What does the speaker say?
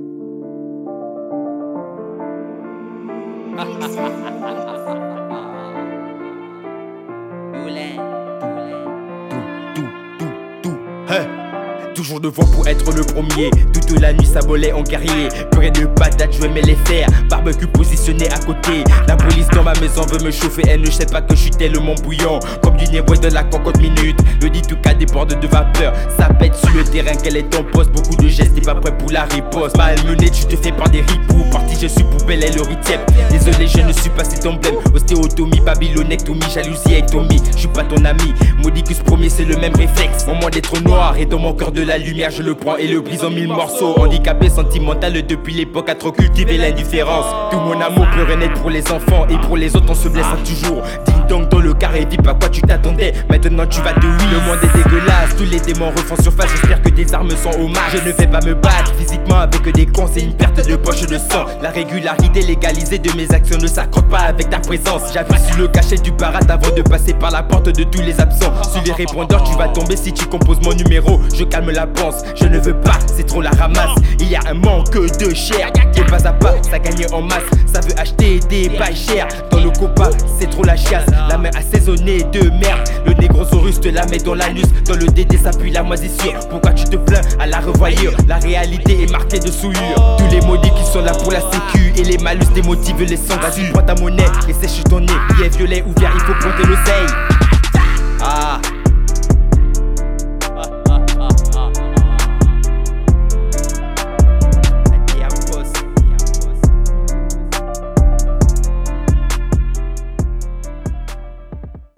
Toujours devant pour être le premier. Toute la nuit ça volait en guerrier. Purée de patates, je vais les faire. Barbecue positionné à côté. La police dans ma maison veut me chauffer. Elle ne sait pas que je suis tellement bouillant. Comme du névois de la cocotte minute. Le dit tout cas déborde de vapeur. Ça pète sur le terrain, quel est ton poste? Beaucoup de gestes, t'es pas prêt pour la riposte. Malmené, tu te fais par des ripoux. Parti, je suis poubelle et le rythme. Désolé, je ne suis pas cet emblème. Ostéotomie, babylonectomie, jalousie ectomie. Je suis pas ton ami. Maudicus premier, c'est le même réflexe. Moment d'être noir et dans mon cœur de la lumière, je le prends et le brise en mille morceaux. Handicapé sentimental depuis l'époque à trop cultiver l'indifférence. Tout mon amour peut renaître pour les enfants et pour les autres on se blesse toujours. Ding dong dans le carré, dis pas quoi tu t'attendais. Maintenant tu vas te huer. Le monde est dégueulasse, tous les démons refont surface. J'espère que tes armes sont au max. Je ne vais pas me battre physiquement avec des cons, c'est une perte de poche de sang. La régularité légalisée de mes actions ne s'accorde pas avec ta présence. J'appuie sur le cachet du barat avant de passer par la porte de tous les absents. Sur les répondeurs tu vas tomber si tu composes mon numéro. Je calme la pense, je ne veux pas, c'est trop la ramasse. Il y a un manque de chair, et pas à pas, ça gagne en masse. Ça veut acheter des bails chers. Dans le copa, c'est trop la chiasse. La main assaisonnée de merde. Le négrosaurus te la met dans l'anus. Dans le DD s'appuie la moisissure. Pourquoi tu te plains à la revoyure? La réalité est marquée de souillure. Tous les maudits qui sont là pour la sécu et les malus démotivent les sangs. Vas-y, prends ta monnaie et sèche ton nez. Billet violet ouvert, il faut compter l'oseille.